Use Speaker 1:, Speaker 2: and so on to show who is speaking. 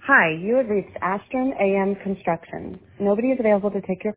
Speaker 1: Hi, you have reached Ashton AM Construction. Nobody is available to take your